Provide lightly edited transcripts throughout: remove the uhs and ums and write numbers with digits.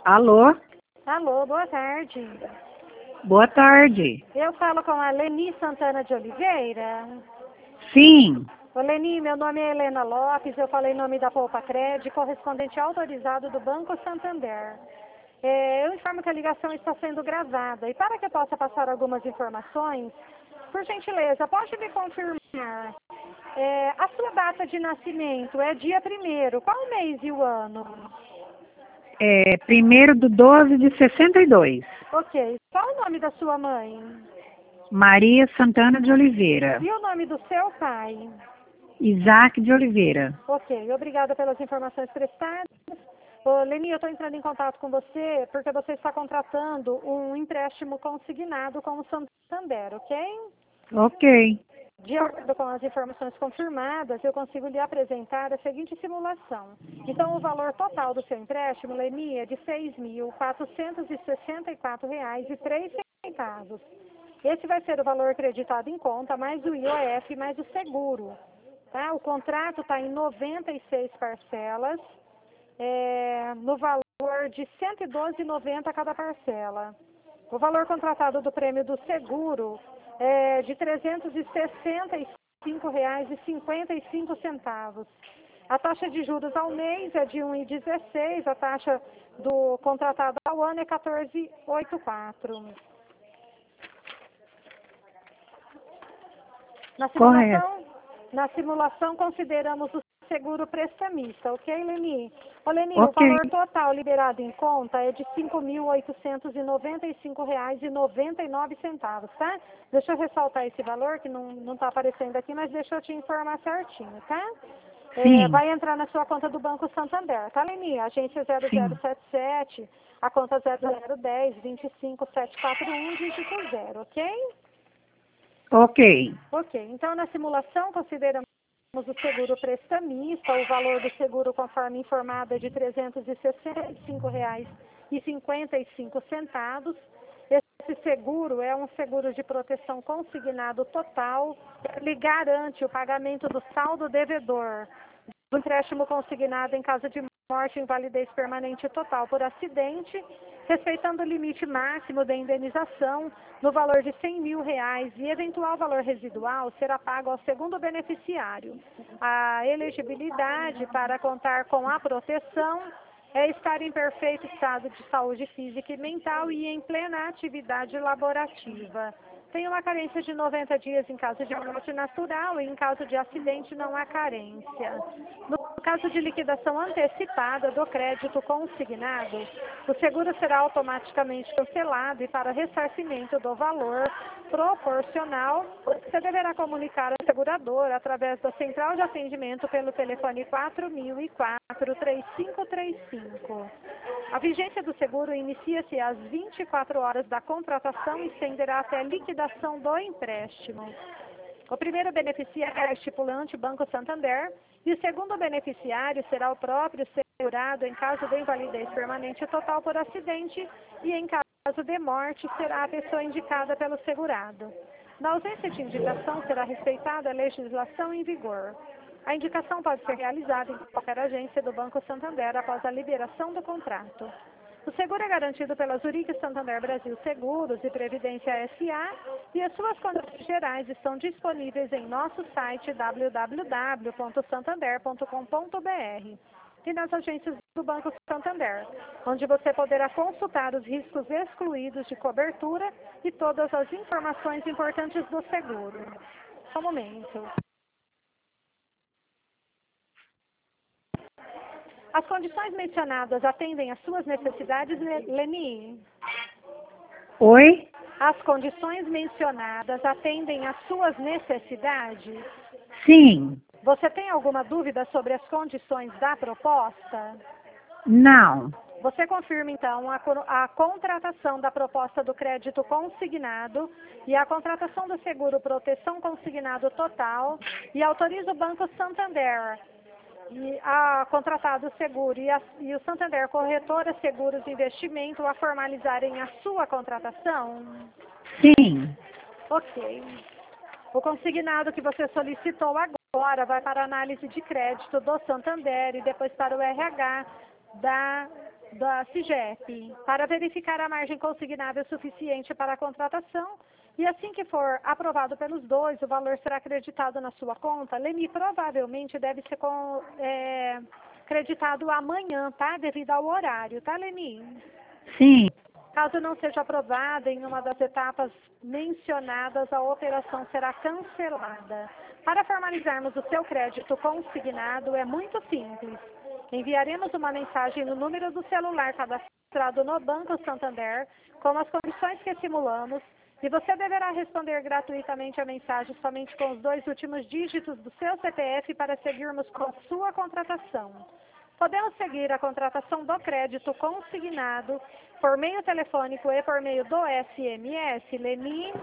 Alô? Alô, boa tarde. Boa tarde. Eu falo com a Leni Santana de Oliveira. Sim. Ô Leni, meu nome é Helena Lopes, eu falei em nome da Poupa Cred, correspondente autorizado do Banco Santander. Eu informo que a ligação está sendo gravada e para que eu possa passar algumas informações, por gentileza, pode me confirmar a sua data de nascimento é dia 1º, qual o mês e o ano? 1º de 12 de 62. Ok, qual o nome da sua mãe? Maria Santana de Oliveira. E o nome do seu pai? Isaac de Oliveira. Ok, obrigada pelas informações prestadas. Ô, Leni, eu estou entrando em contato com você porque você está contratando um empréstimo consignado com o Santander, ok? Ok. De acordo com as informações confirmadas, eu consigo lhe apresentar a seguinte simulação. Então, o valor total do seu empréstimo, Leni, é de R$ 6.464,03. Esse vai ser o valor creditado em conta, mais o IOF, mais o seguro. Tá? O contrato está em 96 parcelas, no valor de R$ 112,90 cada parcela. O valor contratado do prêmio do seguro é de R$ 365,55. A taxa de juros ao mês é de 1,16, a taxa do contratado ao ano é 14,84. Correto. Na simulação, consideramos o seguro prestamista, ok, Leni? Ô, Leni, o Ok. valor total liberado em conta é de R$ 5.895,99, tá? Deixa eu ressaltar esse valor, que não está aparecendo aqui, mas deixa eu te informar certinho, tá? Sim. Vai entrar na sua conta do Banco Santander, tá, Leni? Agência Sim. 0077, a conta 0010 25741, dígito 0, ok? Ok. Ok, então na simulação consideramos o seguro prestamista, o valor do seguro conforme informado é de R$ 365,55. Esse seguro é um seguro de proteção consignado total, ele garante o pagamento do saldo devedor do empréstimo consignado em caso de morte, invalidez permanente total por acidente, respeitando o limite máximo da indenização no valor de R$ 100.000 e eventual valor residual será pago ao segundo beneficiário. A elegibilidade para contar com a proteção é estar em perfeito estado de saúde física e mental e em plena atividade laborativa. Tem uma carência de 90 dias em caso de morte natural e em caso de acidente não há carência. No caso de liquidação antecipada do crédito consignado, o seguro será automaticamente cancelado e para ressarcimento do valor proporcional, você deverá comunicar ao segurador através da central de atendimento pelo telefone 4004-3535. A vigência do seguro inicia-se às 24 horas da contratação e estenderá até a liquidação do empréstimo. O primeiro beneficiário é estipulante Banco Santander e o segundo beneficiário será o próprio segurado em caso de invalidez permanente total por acidente e em caso de morte será a pessoa indicada pelo segurado. Na ausência de indicação será respeitada a legislação em vigor. A indicação pode ser realizada em qualquer agência do Banco Santander após a liberação do contrato. O seguro é garantido pela Zurich Santander Brasil Seguros e Previdência S.A. e as suas condições gerais estão disponíveis em nosso site www.santander.com.br e nas agências do Banco Santander, onde você poderá consultar os riscos excluídos de cobertura e todas as informações importantes do seguro. Só um momento. As condições mencionadas atendem às suas necessidades, Leni? Oi? As condições mencionadas atendem às suas necessidades? Sim. Você tem alguma dúvida sobre as condições da proposta? Não. Você confirma, então, a contratação da proposta do crédito consignado e a contratação do seguro proteção consignado total e autoriza o Banco Santander e a contratado seguro e o Santander Corretora Seguros de Investimento a formalizarem a sua contratação? Sim. Ok. O consignado que você solicitou agora vai para a análise de crédito do Santander e depois para o RH da da CIGEP para verificar a margem consignável suficiente para a contratação e assim que for aprovado pelos dois, o valor será acreditado na sua conta. Leni, provavelmente deve ser acreditado amanhã, tá? Devido ao horário, tá, Leni? Sim. Caso não seja aprovada em uma das etapas mencionadas, a operação será cancelada. Para formalizarmos o seu crédito consignado, é muito simples. Enviaremos uma mensagem no número do celular cadastrado no Banco Santander, com as condições que simulamos, e você deverá responder gratuitamente a mensagem somente com os 2 últimos dígitos do seu CPF para seguirmos com a sua contratação. Podemos seguir a contratação do crédito consignado por meio telefônico e por meio do SMS, Leni?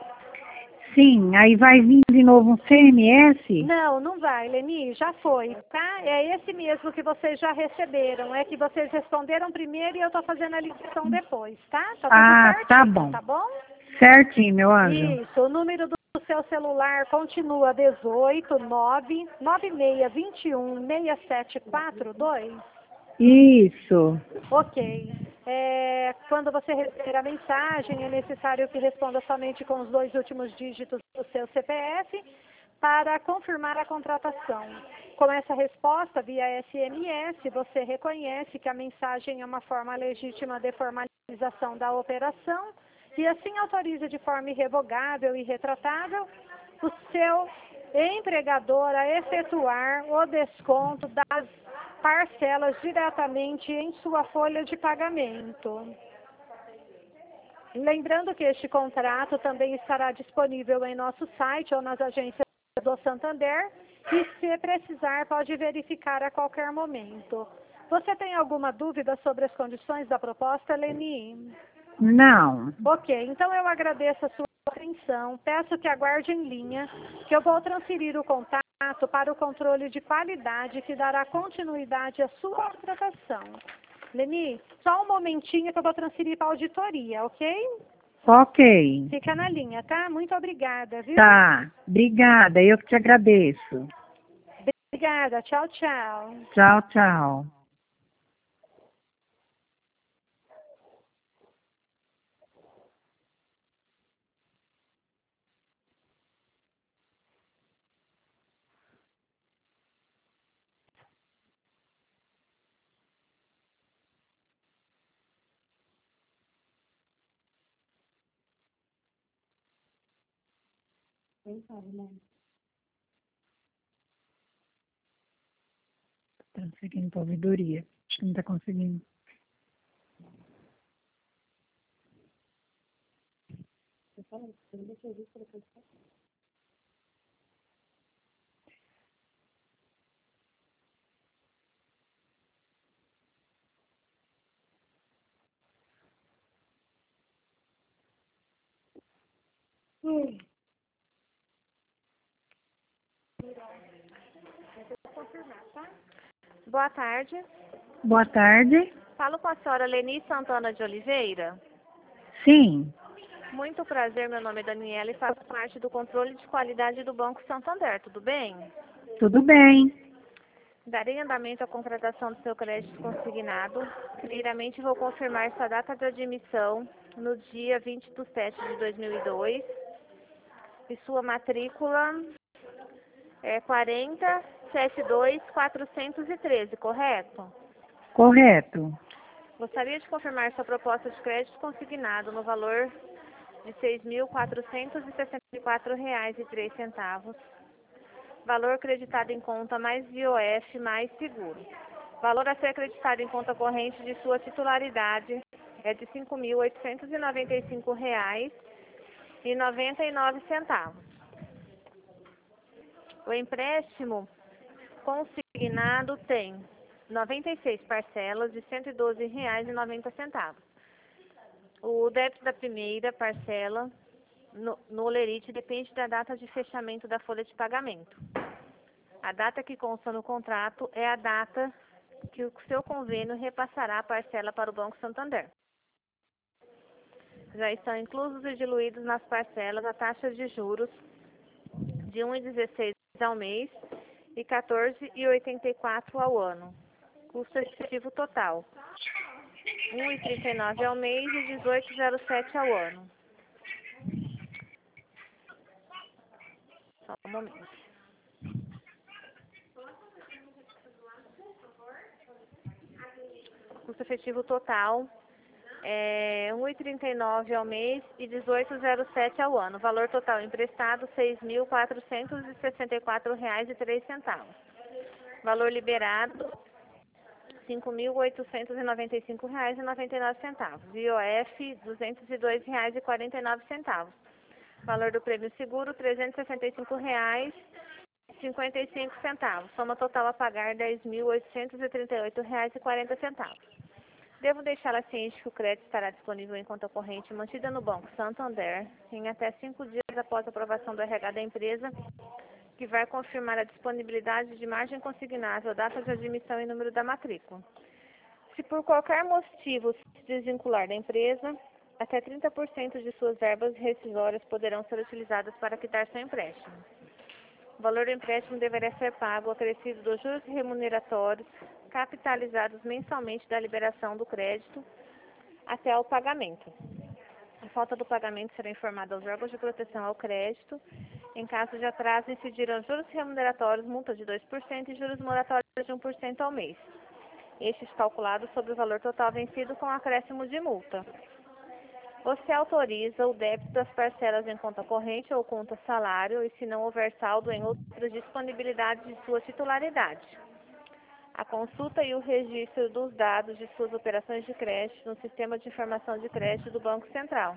Sim, aí vai vir de novo um CMS? Não, não vai, Leni, já foi, tá? É esse mesmo que vocês já receberam, é que vocês responderam primeiro e eu tô fazendo a ligação depois, tá? Tá tudo certinho, Tá bom. tá bom? Certinho, meu anjo. Isso, o número do seu celular continua 18 9 9621 6742? Isso. Ok. Quando você receber a mensagem, é necessário que responda somente com os 2 últimos dígitos do seu CPF para confirmar a contratação. Com essa resposta via SMS, você reconhece que a mensagem é uma forma legítima de formalização da operação e assim autoriza de forma irrevogável e retratável o seu empregador a efetuar o desconto das parcelas diretamente em sua folha de pagamento. Lembrando que este contrato também estará disponível em nosso site ou nas agências do Santander e, se precisar, pode verificar a qualquer momento. Você tem alguma dúvida sobre as condições da proposta, Leni? Não. Ok, então eu agradeço a sua atenção. Peço que aguarde em linha, que eu vou transferir o contato para o controle de qualidade que dará continuidade à sua contratação. Leni, só um momentinho que eu vou transferir para a auditoria, ok? Ok. Fica na linha, tá? Muito obrigada, viu? Tá. Obrigada. Eu que te agradeço. Obrigada. Tchau, tchau. Tchau, tchau. Transferindo para a ouvidoria. Acho que não está conseguindo. Boa tarde. Boa tarde. Falo com a senhora Leni Santana de Oliveira. Sim. Muito prazer, meu nome é Daniela e faço parte do controle de qualidade do Banco Santander, tudo bem? Tudo bem. Darei andamento à contratação do seu crédito consignado. Primeiramente, vou confirmar sua data de admissão no dia 20/7/2002 e sua matrícula é 4072413, correto? Correto. Gostaria de confirmar sua proposta de crédito consignado no valor de R$ 6.464,03. Valor acreditado em conta mais IOF mais seguro. Valor a ser acreditado em conta corrente de sua titularidade é de R$ 5.895,99. O empréstimo consignado tem 96 parcelas de R$ 112,90. O débito da primeira parcela no Olerite depende da data de fechamento da folha de pagamento. A data que consta no contrato é a data que o seu convênio repassará a parcela para o Banco Santander. Já estão inclusos e diluídos nas parcelas a taxa de juros de 1,16 ao mês e 14,84 ao ano. Custo efetivo total 1,39 ao mês e 18,07 ao ano. Só um momento. Custo efetivo total é 1,39 ao mês e 18,07 ao ano. Valor total emprestado R$ 6.464,03. Valor liberado R$ 5.895,99. IOF R$ 202,49. Valor do prêmio seguro R$ 365,55. Soma total a pagar R$ 10.838,40. Devo deixá-la ciente que o crédito estará disponível em conta corrente mantida no Banco Santander em até 5 dias após a aprovação do RH da empresa, que vai confirmar a disponibilidade de margem consignável, data de admissão e número da matrícula. Se por qualquer motivo se desvincular da empresa, até 30% de suas verbas rescisórias poderão ser utilizadas para quitar seu empréstimo. O valor do empréstimo deverá ser pago acrescido dos juros remuneratórios capitalizados mensalmente da liberação do crédito até ao pagamento. A falta do pagamento será informada aos órgãos de proteção ao crédito. Em caso de atraso, incidirão juros remuneratórios, multa de 2% e juros moratórios de 1% ao mês. Estes calculados sobre o valor total vencido com acréscimo de multa. Você autoriza o débito das parcelas em conta corrente ou conta salário e se não houver saldo em outras disponibilidades de sua titularidade. A consulta e o registro dos dados de suas operações de crédito no Sistema de Informação de Crédito do Banco Central.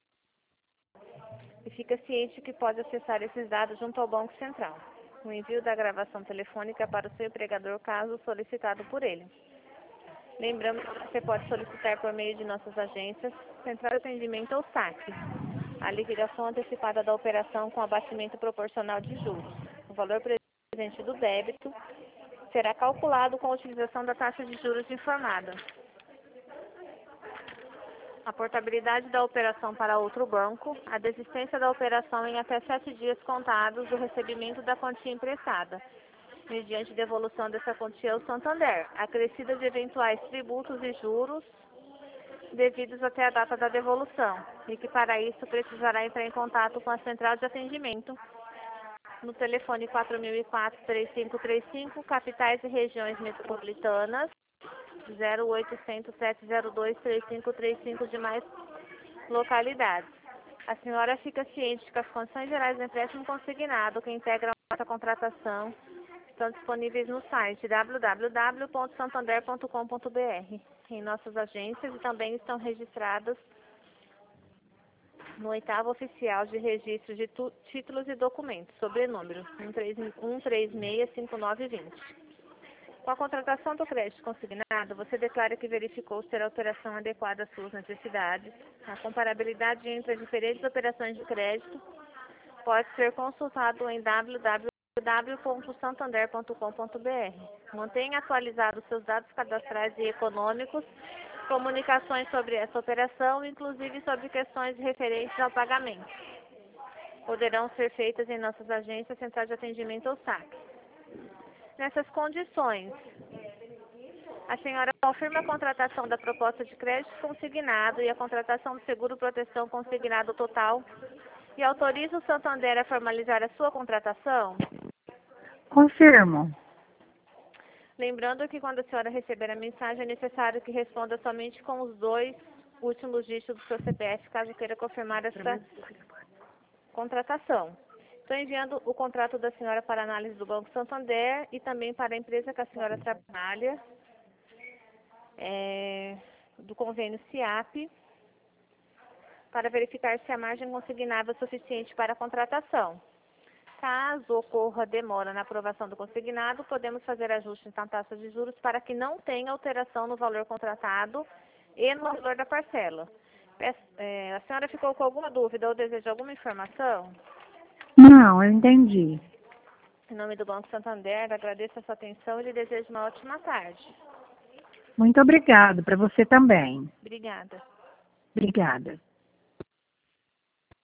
E fica ciente que pode acessar esses dados junto ao Banco Central. O envio da gravação telefônica para o seu empregador, caso solicitado por ele. Lembramos que você pode solicitar por meio de nossas agências, Central de Atendimento ou SAC, a liquidação antecipada da operação com abatimento proporcional de juros. O valor presente do débito será calculado com a utilização da taxa de juros informada. A portabilidade da operação para outro banco, a desistência da operação em até 7 dias contados do recebimento da quantia emprestada, mediante devolução dessa quantia ao Santander, acrescida de eventuais tributos e juros devidos até a data da devolução, e que para isso precisará entrar em contato com a Central de Atendimento no telefone 4004-3535, capitais e regiões metropolitanas, 0800 702 3535 demais localidades. A senhora fica ciente de que as condições gerais do empréstimo consignado que integram a contratação estão disponíveis no site www.santander.com.br, em nossas agências e também estão registradas no 8º Oficial de Registro de Títulos e Documentos, sobrenúmero 1365920. Com a contratação do crédito consignado, você declara que verificou ser a operação adequada às suas necessidades. A comparabilidade entre as diferentes operações de crédito pode ser consultado em www.santander.com.br. Mantenha atualizados seus dados cadastrais e econômicos, comunicações sobre essa operação, inclusive sobre questões referentes ao pagamento. Poderão ser feitas em nossas agências, Central de Atendimento ou SAC. Nessas condições, a senhora confirma a contratação da proposta de crédito consignado e a contratação do seguro proteção consignado total e autoriza o Santander a formalizar a sua contratação? Confirmo. Lembrando que quando a senhora receber a mensagem, é necessário que responda somente com os 2 últimos dígitos do seu CPF, caso queira confirmar essa contratação. Estou enviando o contrato da senhora para análise do Banco Santander e também para a empresa que a senhora trabalha, do convênio CIAP, para verificar se a margem consignável é suficiente para a contratação. Caso ocorra demora na aprovação do consignado, podemos fazer ajustes na taxa de juros para que não tenha alteração no valor contratado e no valor da parcela. A senhora ficou com alguma dúvida ou deseja alguma informação? Não, eu entendi. Em nome do Banco Santander, agradeço a sua atenção e lhe desejo uma ótima tarde. Muito obrigado, para você também. Obrigada. Obrigada.